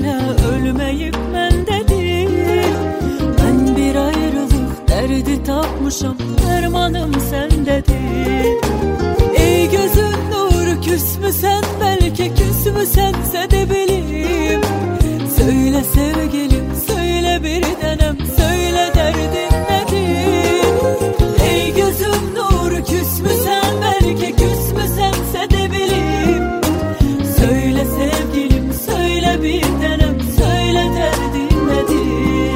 hele ölmeyip ben dedim. Ben bir ayrılık derdi tapmışam, dermanım sen dedin. Ey gözün nur, küs mü sen, belki küs mü sense de bileyim. Söyle sevgilim, söyle bir tanem, söyle derdin nedir? Ey gözüm nur, küs mü sen, belki küs mü sense de bileyim. Söyle sevgilim, söyle bir tanem, söyle derdin nedir?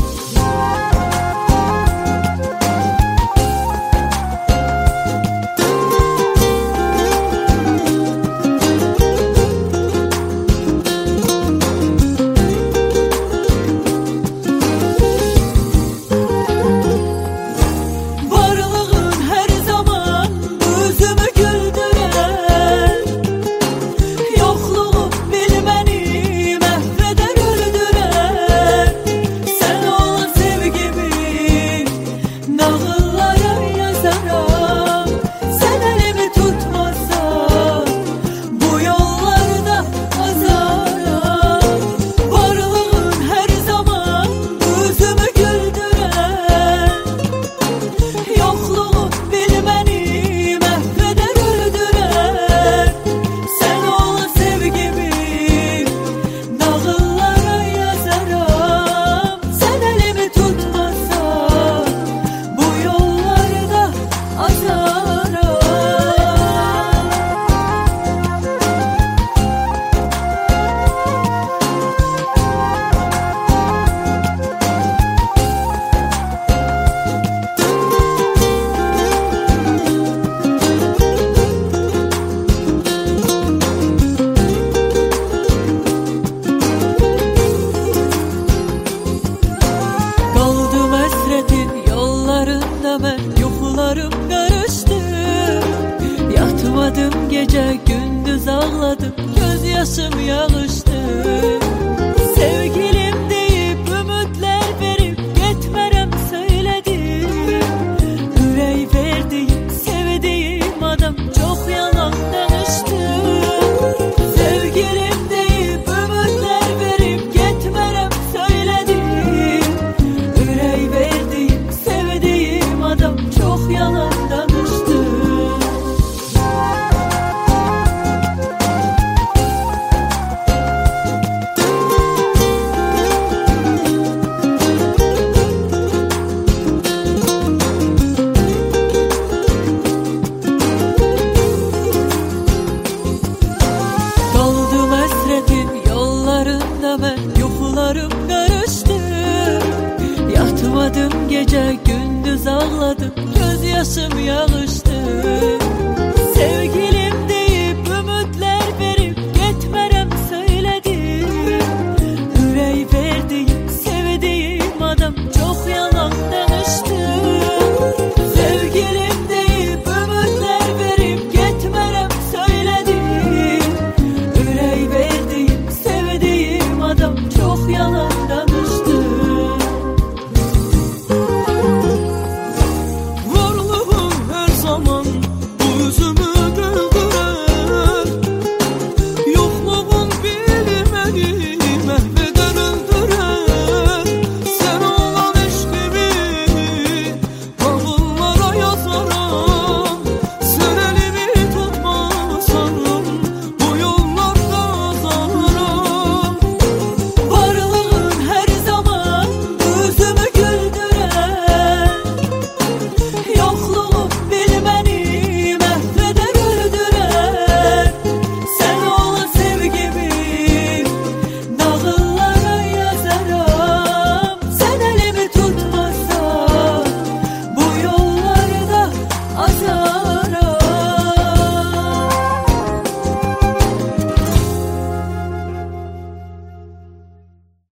Yuhlarım karıştı, yatmadım gece gündüz ağladım, gözyaşım yağıştı. Sevgilim deyip ümitler verip gitmerem söyledim. Yüreği verdiğim, sevdiğim adam çok yalan danıştı. Sevgilim deyip ümitler verip gitmerem söyledim. Yüreği verdiğim, sevdiğim adam çok yalan danıştı. Kaldım hasretin yollarında ben, yuhlarım karıştı. Yatmadım gece gündüz ağladım, gözyaşım yağıştı.